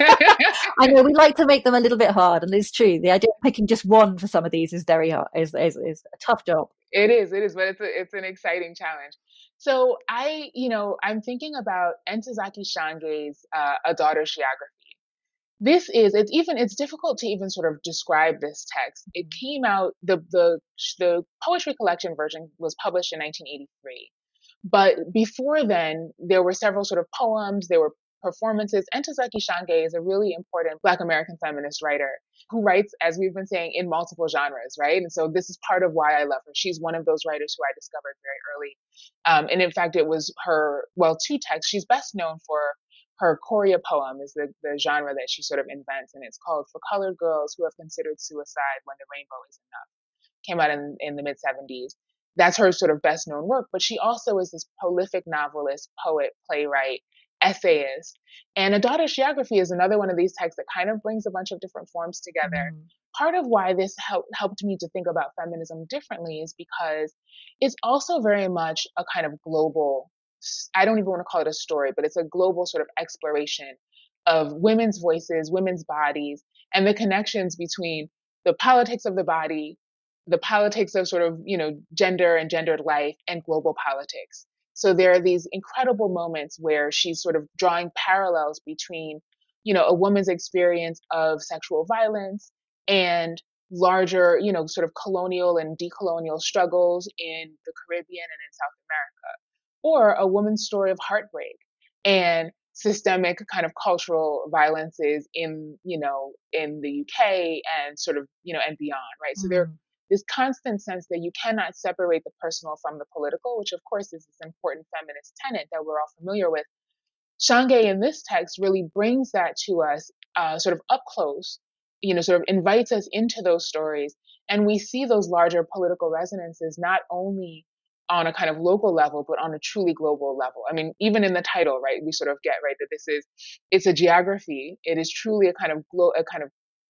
I know we like to make them a little bit hard, and it's true. The idea of picking just one for some of these is very hard, is, is, is a tough job. It is, it is, but it's a, it's an exciting challenge. So I, you know, I'm thinking about Ntozake Shange's uh, A Daughter's Geography. This is, it's even, it's difficult to even sort of describe this text. It came out, the, the, the poetry collection version was published in nineteen eighty-three. But before then, there were several sort of poems, there were performances. Ntozake Shange is a really important Black American feminist writer who writes, as we've been saying, in multiple genres, right? And so this is part of why I love her. She's one of those writers who I discovered very early. Um, and in fact, it was her, well, two texts. She's best known for her chorea poem is the, the genre that she sort of invents. And it's called For Colored Girls Who Have Considered Suicide When the Rainbow Is Enough. Came out in, in the mid seventies. That's her sort of best known work. But she also is this prolific novelist, poet, playwright, essayist. And A Daughter's Geography is another one of these texts that kind of brings a bunch of different forms together. Mm. Part of why this help, helped me to think about feminism differently is because it's also very much a kind of global, I don't even want to call it a story, but it's a global sort of exploration of women's voices, women's bodies, and the connections between the politics of the body, the politics of sort of, you know, gender and gendered life, and global politics. So there are these incredible moments where she's sort of drawing parallels between, you know, a woman's experience of sexual violence and larger, you know, sort of colonial and decolonial struggles in the Caribbean and in South America, or a woman's story of heartbreak and systemic kind of cultural violences in, you know, in the U K and sort of, you know, and beyond, right? So mm-hmm. there this constant sense that you cannot separate the personal from the political, which of course is this important feminist tenet that we're all familiar with. Shange in this text really brings that to us uh, sort of up close, you know, sort of invites us into those stories. And we see those larger political resonances, not only on a kind of local level, but on a truly global level. I mean, even in the title, right, we sort of get, right, that this is, it's a geography. It is truly a kind of, glo- a kind of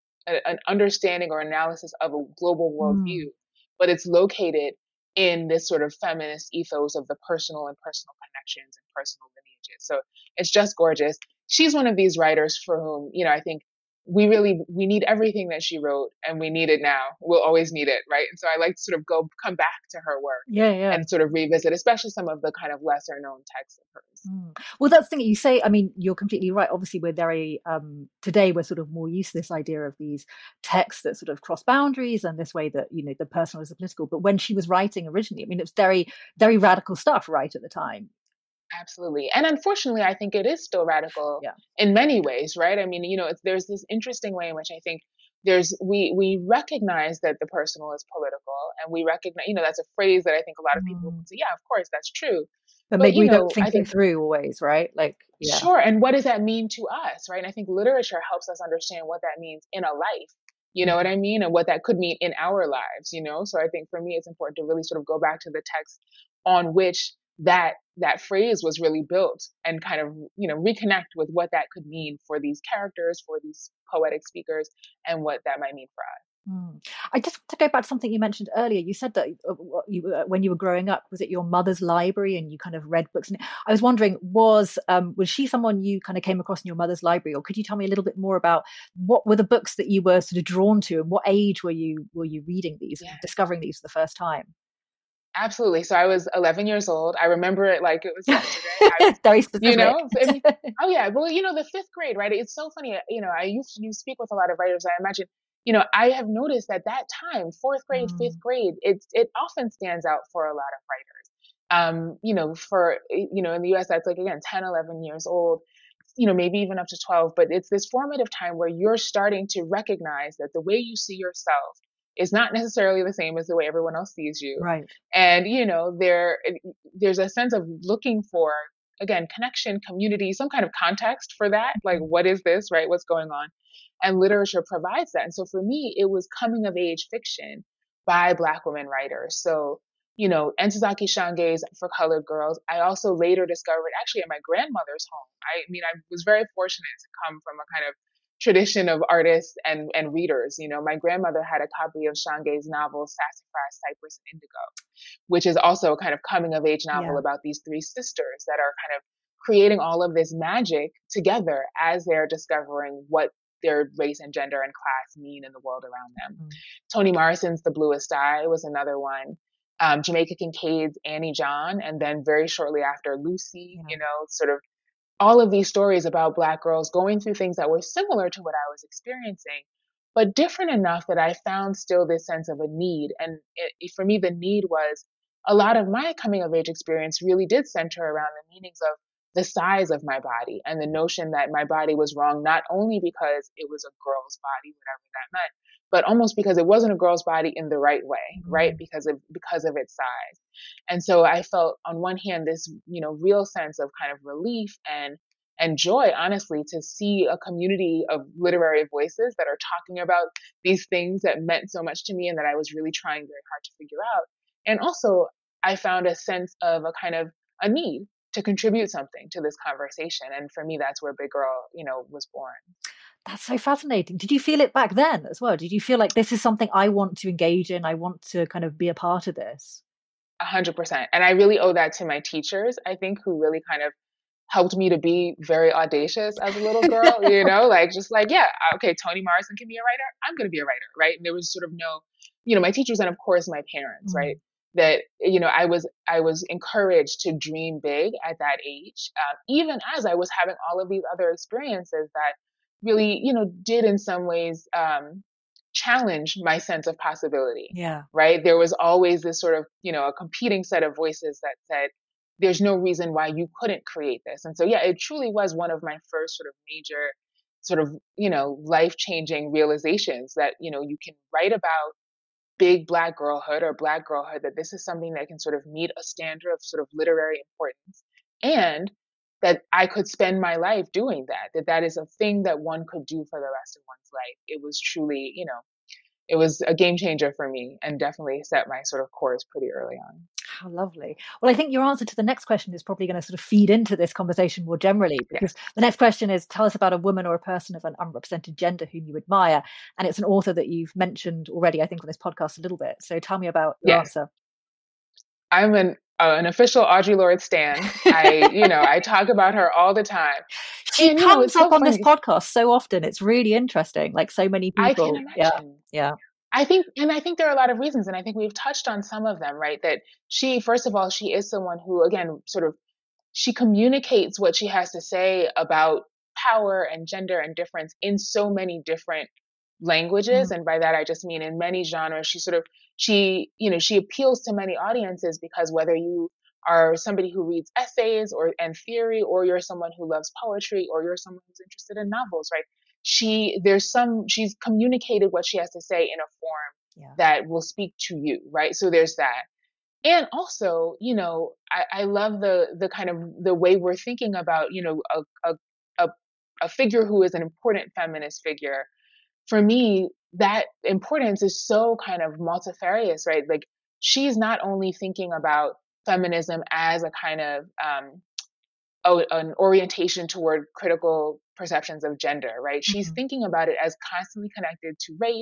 an understanding or analysis of a global worldview, mm. but it's located in this sort of feminist ethos of the personal and personal connections and personal lineages. So it's just gorgeous. She's one of these writers for whom, you know, I think we really, we need everything that she wrote, and we need it now. We'll always need it, right? And so I like to sort of go, come back to her work yeah, yeah. and sort of revisit, especially some of the kind of lesser known texts of hers. Mm. Well, that's the thing you say. I mean, you're completely right. Obviously, we're very, um, today we're sort of more used to this idea of these texts that sort of cross boundaries and this way that, you know, the personal is the political. But when she was writing originally, I mean, it was very, very radical stuff right at the time. Absolutely. And unfortunately, I think it is still radical yeah. in many ways, right? I mean, you know, it's, there's this interesting way in which I think there's, we, we recognize that the personal is political, and we recognize, you know, that's a phrase that I think a lot of people mm. say, yeah, of course, that's true. But, but maybe we know, don't think, think it through always, right? Like, yeah. Sure. And what does that mean to us, right? And I think literature helps us understand what that means in a life. You know what I mean? And what that could mean in our lives, you know? So I think for me, it's important to really sort of go back to the text on which that that phrase was really built, and kind of, you know, reconnect with what that could mean for these characters, for these poetic speakers, and what that might mean for us. Mm. I just want to go back to something you mentioned earlier. You said that uh, what you, uh, when you were growing up, was it your mother's library and you kind of read books? And I was wondering, was um, was she someone you kind of came across in your mother's library, or could you tell me a little bit more about what were the books that you were sort of drawn to, and what age were you were you reading these, Yeah. and discovering these for the first time? Absolutely. So I was eleven years old. I remember it like it was yesterday. I was, Very you specific. know, I mean, oh yeah. Well, you know, the fifth grade, right? It's so funny. You know, I used to you speak with a lot of writers. I imagine, you know, I have noticed that that time, fourth grade, fifth Mm, grade, it it often stands out for a lot of writers. Um, you know, for you know, in the U S, that's like again ten, eleven years old. You know, maybe even up to twelve. But it's this formative time where you're starting to recognize that the way you see yourself is not necessarily the same as the way everyone else sees you. right. And you know there there's a sense of looking for, again, connection, community, some kind of context for that, like Mhm. what is this, right? What's going on? And literature provides that. And so for me, it was coming of age fiction by Black women writers. So you know Ntozake Shange's For Colored Girls. I also later discovered actually at my grandmother's home. I mean, I was very fortunate to come from a kind of tradition of artists and and readers. You know, my grandmother had a copy of Shange's novel Sassafras, Cypress, and Indigo, which is also a kind of coming of age novel Yeah. about these three sisters that are kind of creating all of this magic together as they're discovering what their race and gender and class mean in the world around them. Mm, Toni Morrison's The Bluest Eye was another one. Um, Jamaica Kincaid's Annie John, and then very shortly after Lucy, yeah. you know, sort of all of these stories about Black girls going through things that were similar to what I was experiencing, but different enough that I found still this sense of a need. And it, for me, the need was a lot of my coming of age experience really did center around the meanings of the size of my body and the notion that my body was wrong, not only because it was a girl's body, whatever that meant, but almost because it wasn't a girl's body in the right way, right? Mm, Because of because of its size. And so I felt on one hand this, you know, real sense of kind of relief and and joy, honestly, to see a community of literary voices that are talking about these things that meant so much to me and that I was really trying very hard to figure out. And also, I found a sense of a kind of a need to contribute something to this conversation. And for me, that's where Big Girl, you know, was born. that's so fascinating. Did you feel it back then as well? Did you feel like this is something I want to engage in? I want to kind of be a part of this. A hundred percent. And I really owe that to my teachers, I think, who really kind of helped me to be very audacious as a little girl, you know, like just like, yeah, okay, Toni Morrison can be a writer. I'm going to be a writer, right? And there was sort of no, you know, my teachers and of course my parents, Mm, right? That, you know, I was, I was encouraged to dream big at that age, um, even as I was having all of these other experiences that really, you know, did in some ways, um, challenge my sense of possibility, yeah. right? There was always this sort of, you know, a competing set of voices that said, there's no reason why you couldn't create this. And so, yeah, it truly was one of my first sort of major, sort of, you know, life changing realizations that, you know, you can write about big Black girlhood or Black girlhood, that this is something that can sort of meet a standard of sort of literary importance. And that I could spend my life doing that, that that is a thing that one could do for the rest of one's life. It was truly, you know, it was a game changer for me and definitely set my sort of course pretty early on. How lovely. Well, I think your answer to the next question is probably going to sort of feed into this conversation more generally, because Yes. the next question is, tell us about a woman or a person of an unrepresented gender whom you admire. And it's an author that you've mentioned already, I think, on this podcast a little bit. So tell me about your Yes. answer. I'm an uh, an official Audre Lorde stan. I, you know, I talk about her all the time. She And, you know, comes it's so up on this funny. podcast so often. It's really interesting. Like so many I can people. Yeah. imagine. Yeah. I think, and I think there are a lot of reasons, and I think we've touched on some of them, right? That she, first of all, she is someone who, again, sort of, she communicates what she has to say about power and gender and difference in so many different languages. Mm, And by that, I just mean in many genres. She sort of, she, you know, she appeals to many audiences because whether you are somebody who reads essays or and theory, or you're someone who loves poetry, or you're someone who's interested in novels, right? She, there's some, she's communicated what she has to say in a form yeah. that will speak to you, right? So there's that. And also, you know, I, I love the the kind of the way we're thinking about, you know, a, a a a figure who is an important feminist figure. For me, that importance is so kind of multifarious, right? Like she's not only thinking about feminism as a kind of um, oh, an orientation toward critical perceptions of gender, right? She's Mhm. thinking about it as constantly connected to race,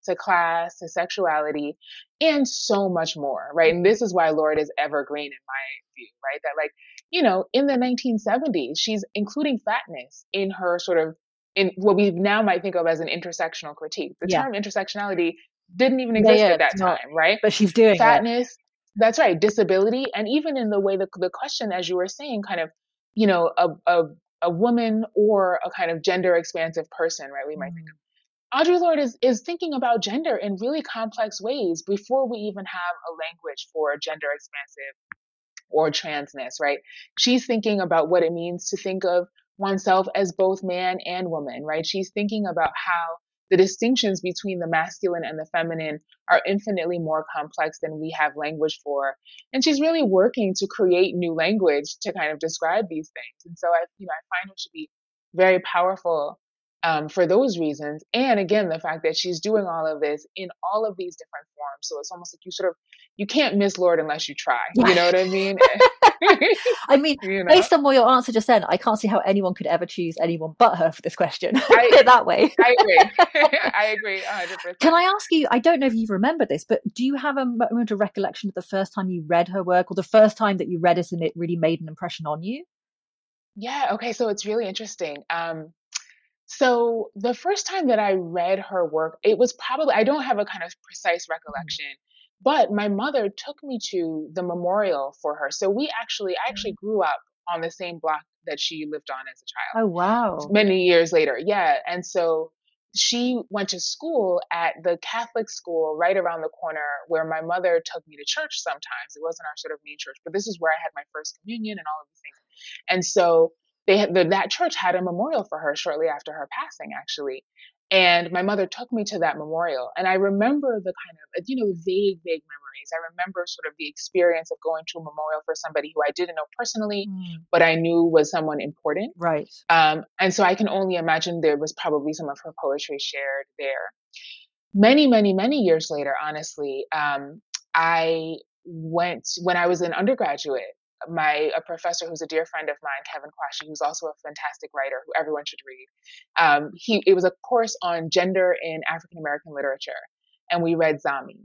to class, to sexuality, and so much more, right? And this is why Lorde is evergreen in my view, right? That like, you know, in the nineteen seventies, she's including fatness in her sort of, in what we now might think of as an intersectional critique. The Yeah. term intersectionality didn't even Yeah, exist yeah, at that it's not, time, right? but she's doing it. Fatness, that's right, disability, and even in the way the the question, as you were saying, kind of, you know, a a, a woman or a kind of gender expansive person, right? We might think of. Audre Lorde is, is thinking about gender in really complex ways before we even have a language for gender expansive or transness, right? She's thinking about what it means to think of oneself as both man and woman, right? She's thinking about how the distinctions between the masculine and the feminine are infinitely more complex than we have language for. And she's really working to create new language to kind of describe these things. And so I, you know, I find her to be very powerful um, for those reasons. And again, the fact that she's doing all of this in all of these different forms. So it's almost like you sort of, you can't miss Lorde unless you try. You know what I mean? I mean, you know? Based on what your answer just then, I can't see how anyone could ever choose anyone but her for this question. I, Put it that way. I agree. I agree one hundred percent. Can I ask you, I don't know if you remember this, but do you have a moment of recollection of the first time you read her work, or the first time that you read it and it really made an impression on you? Yeah, okay, so it's really interesting. Um, so the first time that I read her work, it was probably, I don't have a kind of precise recollection, but my mother took me to the memorial for her. So we actually, I actually grew up on the same block that she lived on as a child. Oh, wow. Many years later. Yeah. And so she went to school at the Catholic school right around the corner where my mother took me to church sometimes. It wasn't our sort of main church, but this is where I had my first communion and all of these things. And so they had, the, that church had a memorial for her shortly after her passing, actually. And my mother took me to that memorial. And I remember the kind of, you know, vague, vague memories. I remember sort of the experience of going to a memorial for somebody who I didn't know personally, mm. but I knew was someone important. Right. Um, and so I can only imagine there was probably some of her poetry shared there. Many, many, many years later, honestly, um, I went, when I was an undergraduate, my a professor who's a dear friend of mine, Kevin Quashie, who's also a fantastic writer who everyone should read. Um, he it was a course on gender in African American literature, and we read Zami,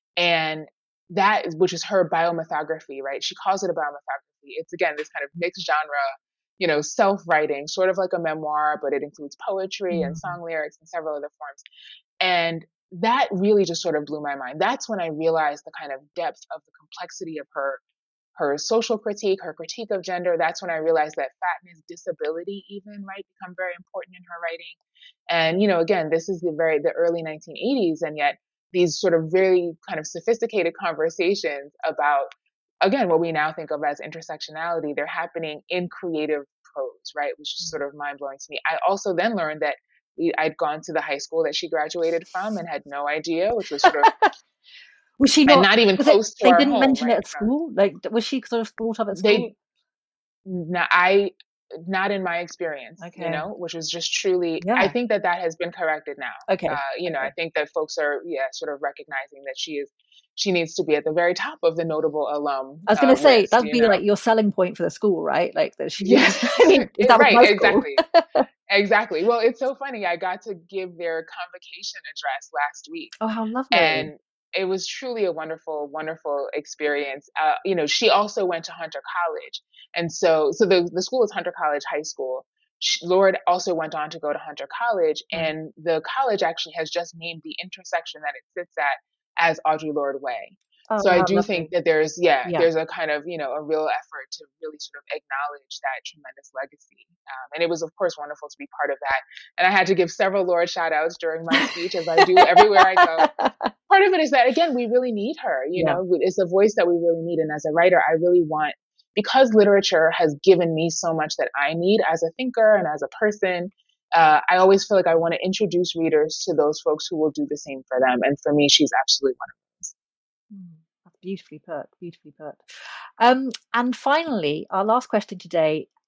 and that is, which is her biomythography, right? She calls it a biomythography. It's again this kind of mixed genre, you know, self-writing, sort of like a memoir, but it includes poetry mm-hmm. and song lyrics and several other forms. And that really just sort of blew my mind. That's when I realized the kind of depth of the complexity of her. her social critique, her critique of gender. That's when I realized that fatness, disability even might become very important in her writing. And, you know, again, this is the very, the early nineteen eighties. And yet these sort of very kind of sophisticated conversations about, again, what we now think of as intersectionality, they're happening in creative prose, right? Which is sort of mind blowing to me. I also then learned that we, I'd gone to the high school that she graduated from and had no idea, which was sort of, was she not, and not even close it, to they our didn't home, mention right? it at school? Like, was she sort of thought of at school? They, no, I, not in my experience, okay. you know, which was just truly, yeah. I think that that has been corrected now. Okay. Uh, you know, okay. I think that folks are, yeah, sort of recognizing that she is, she needs to be at the very top of the notable alum. I was going to uh, say, list, that'd be know? like your selling point for the school, right? Like that she, yeah. I mean, is that right, school? exactly. Exactly. Well, it's so funny. I got to give their convocation address last week. Oh, how lovely. And it was truly a wonderful, wonderful experience. Uh, you know, she also went to Hunter College. And so, so the, the school is Hunter College High School. She, Lorde also went on to go to Hunter College, mm-hmm. and the college actually has just named the intersection that it sits at as Audre Lorde Way. Oh, so I do lovely. think that there's, yeah, yeah, there's a kind of, you know, a real effort to really sort of acknowledge that tremendous legacy. Um, and it was, of course, wonderful to be part of that. And I had to give several Lorde shout outs during my speech, as I do everywhere I go. Part of it is that, again, we really need her, you yeah. know, it's a voice that we really need. And as a writer, I really want, because literature has given me so much that I need as a thinker and as a person, uh, I always feel like I want to introduce readers to those folks who will do the same for them. And for me, she's absolutely one of those. Mm, that's beautifully put, beautifully put. Um, and finally, our last question today,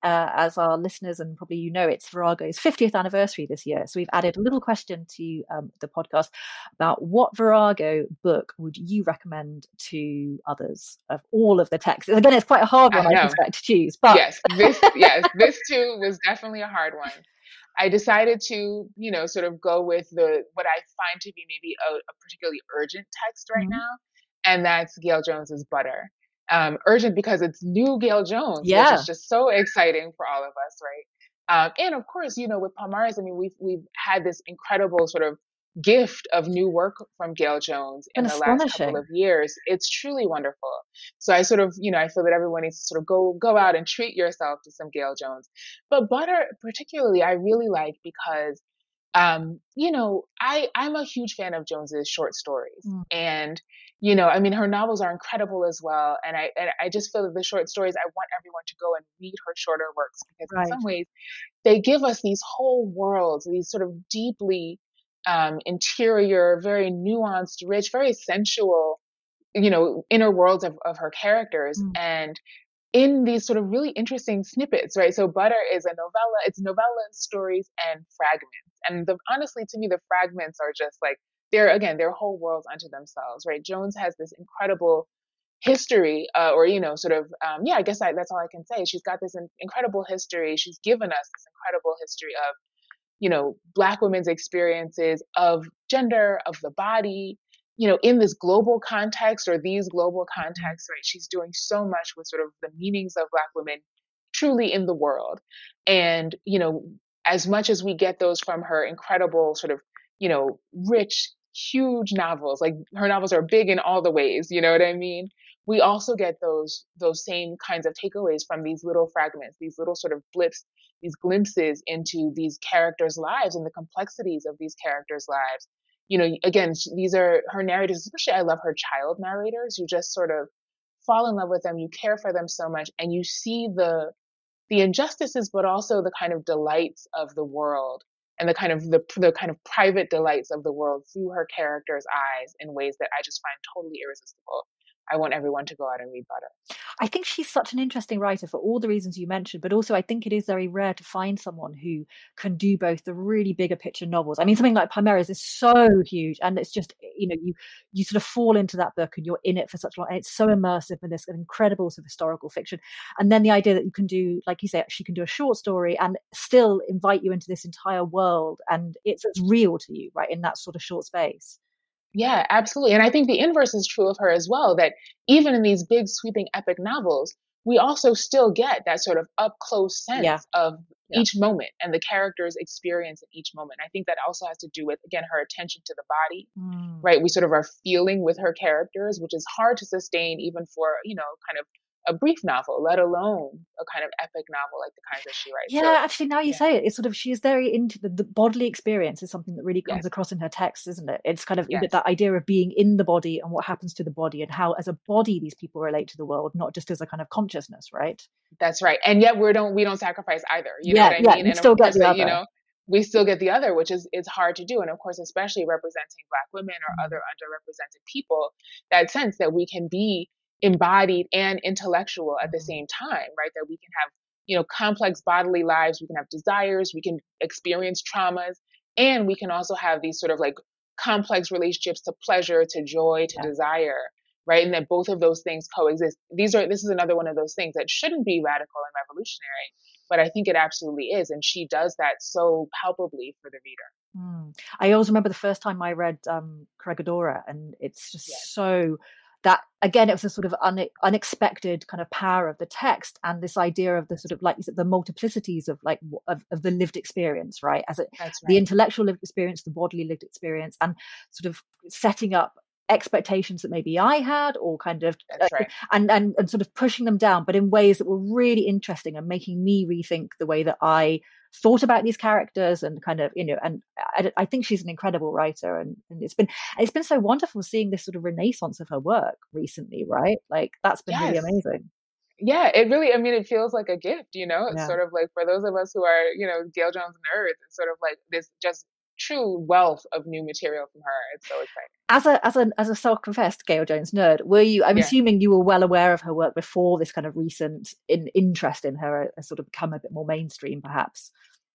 uh, as our listeners and probably you know, it's Virago's fiftieth anniversary this year. So we've added a little question to um, the podcast about what Virago book would you recommend to others of all of the texts? Again, it's quite a hard one, I, I suspect, to choose. But yes, this yes, this too was definitely a hard one. I decided to, you know, sort of go with the what I find to be maybe a, a particularly urgent text right mm-hmm. now, and that's Gayl Jones's Butter. Um, urgent because it's new Gayl Jones, yeah. which is just so exciting for all of us, right? Um, and of course, you know, with Palmares, I mean, we've we've had this incredible sort of gift of new work from Gayl Jones in the last couple of years. It's truly wonderful. So I sort of, you know, I feel that everyone needs to sort of go go out and treat yourself to some Gayl Jones. But Butter, particularly, I really like because, um, you know, I I'm a huge fan of Jones's short stories, mm. and you know, I mean, her novels are incredible as well. And I and I just feel that the short stories, I want everyone to go and read her shorter works because right. in some ways they give us these whole worlds, these sort of deeply um, interior, very nuanced, rich, very sensual, you know, inner worlds of, of her characters. Mm. And in these sort of really interesting snippets, right? So Butter is a novella, it's novella, stories, and fragments. And the, honestly, to me, the fragments are just like, they're, again, they're whole worlds unto themselves, right? Jones has this incredible history, uh, or, you know, sort of, um, yeah, I guess I, that's all I can say. She's got this in, incredible history. She's given us this incredible history of, you know, Black women's experiences of gender, of the body, you know, in this global context or these global contexts, right? She's doing so much with sort of the meanings of Black women truly in the world. And, you know, as much as we get those from her incredible sort of, you know, rich, huge novels, like her novels are big in all the ways, you know what I mean? We also get those those same kinds of takeaways from these little fragments, these little sort of blips, these glimpses into these characters' lives and the complexities of these characters' lives. You know, again, these are her narrators, especially I love her child narrators. You just sort of fall in love with them, you care for them so much, and you see the the injustices, but also the kind of delights of the world and the kind of the the kind of private delights of the world through her characters' eyes in ways that I just find totally irresistible. I want everyone to go out and read Butter. I think she's such an interesting writer for all the reasons you mentioned, but also I think it is very rare to find someone who can do both the really bigger picture novels. I mean, something like Palmares is so huge, and it's just, you know, you you sort of fall into that book and you're in it for such long, and it's so immersive in this incredible sort of historical fiction. And then the idea that you can do, like you say, she can do a short story and still invite you into this entire world, and it's as real to you, right, in that sort of short space. Yeah, absolutely. And I think the inverse is true of her as well, that even in these big sweeping epic novels, we also still get that sort of up close sense yeah. of yeah. each moment and the character's experience in each moment. I think that also has to do with, again, her attention to the body, mm. right? We sort of are feeling with her characters, which is hard to sustain even for, you know, kind of a brief novel, let alone a kind of epic novel like the kinds that she writes. Yeah, so, actually, now you yeah. say it, it's sort of, she is very into the, the bodily experience is something that really comes yes. across in her text, isn't it? It's kind of yes. that idea of being in the body and what happens to the body and how as a body these people relate to the world, not just as a kind of consciousness, right? That's right. And yet we don't we don't sacrifice either. You yeah, know what I yeah, mean? You and still get the it, other. You know, we still get the other, which is is hard to do. And of course, especially representing Black women or mm-hmm. other underrepresented people, that sense that we can be embodied and intellectual at the same time, right? That we can have, you know, complex bodily lives, we can have desires, we can experience traumas, and we can also have these sort of like complex relationships to pleasure, to joy, to yeah. desire, right? And that both of those things coexist. These are, this is another one of those things that shouldn't be radical and revolutionary, but I think it absolutely is. And she does that so palpably for the reader. Mm. I always remember the first time I read um, Corregidora, and it's just yes. so... that again, it was a sort of un- unexpected kind of power of the text and this idea of the sort of, like you said, the multiplicities of like of, of the lived experience, right? As it, right. the intellectual lived experience, the bodily lived experience, and sort of setting up expectations that maybe I had, or kind of, That's right. uh, and, and and sort of pushing them down, but in ways that were really interesting and making me rethink the way that I thought about these characters and kind of, you know, and I, I think she's an incredible writer, and, and it's been it's been so wonderful seeing this sort of renaissance of her work recently, right? Like that's been yes. really amazing. Yeah, it really, I mean, it feels like a gift, you know, it's yeah. sort of like for those of us who are, you know, Gayl Jones nerds, it's sort of like this just true wealth of new material from her. It's so exciting. As a as a as a self-confessed Gayl Jones nerd, were you? I'm yeah. assuming you were well aware of her work before this kind of recent in, interest in her has sort of become a bit more mainstream, perhaps.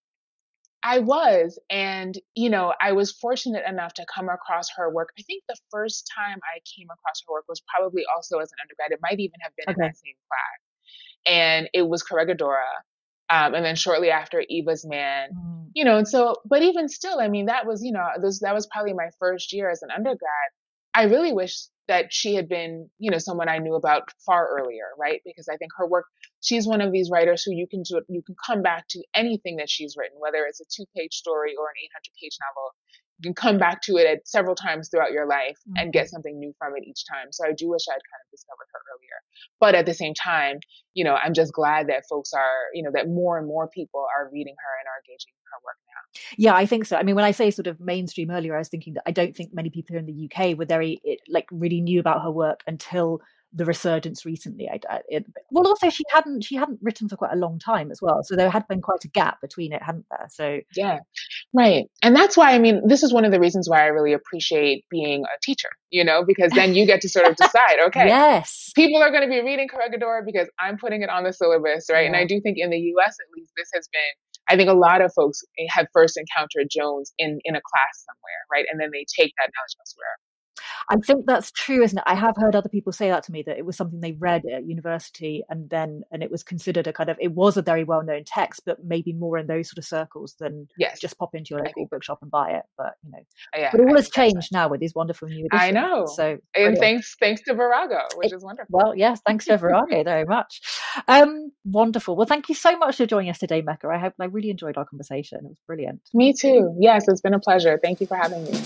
I was, and you know, I was fortunate enough to come across her work. I think the first time I came across her work was probably also as an undergrad. It might even have been okay. in that same class, and it was Corregidora. Um, and then shortly after, Eva's Man, mm. you know, and so, but even still, I mean, that was, you know, this, that was probably my first year as an undergrad. I really wish that she had been, you know, someone I knew about far earlier, right? Because I think her work, she's one of these writers who you can do, you can come back to anything that she's written, whether it's a two-page story or an eight hundred page novel. You can come back to it at several times throughout your life mm-hmm. and get something new from it each time. So I do wish I'd kind of discovered her earlier. But at the same time, you know, I'm just glad that folks are, you know, that more and more people are reading her and are engaging with her work now. Yeah, I think so. I mean, when I say sort of mainstream earlier, I was thinking that I don't think many people here in the U K were very, like, really knew about her work until the resurgence recently. I, I, it, well, also she hadn't she hadn't written for quite a long time as well, so there had been quite a gap between it, hadn't there? So yeah, right. And that's why, I mean, this is one of the reasons why I really appreciate being a teacher, you know, because then you get to sort of decide, okay, yes, people are going to be reading Corregidora because I'm putting it on the syllabus, right? Yeah. And I do think in the U S at least, this has been, I think a lot of folks have first encountered Jones in in a class somewhere, right? And then they take that knowledge elsewhere. I think that's true, isn't it? I have heard other people say that to me, that it was something they read at university and then, and it was considered a kind of, it was a very well-known text, but maybe more in those sort of circles than yes. just pop into your local bookshop and buy it. But, you know, yeah, but all has changed now with these wonderful new editions. I know. So, and brilliant. thanks, thanks to Virago, which it, is wonderful. Well, yes, thanks to Virago very much. Um, wonderful. Well, thank you so much for joining us today, Mecca. I hope I really enjoyed our conversation. It was brilliant. Me too. Yes, it's been a pleasure. Thank you for having me.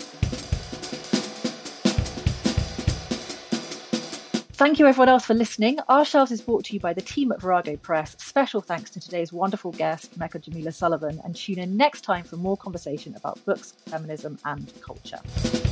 Thank you everyone else for listening. Our Shelves is brought to you by the team at Virago Press. Special thanks to today's wonderful guest, Mecca Jamila Sullivan, and tune in next time for more conversation about books, feminism and culture.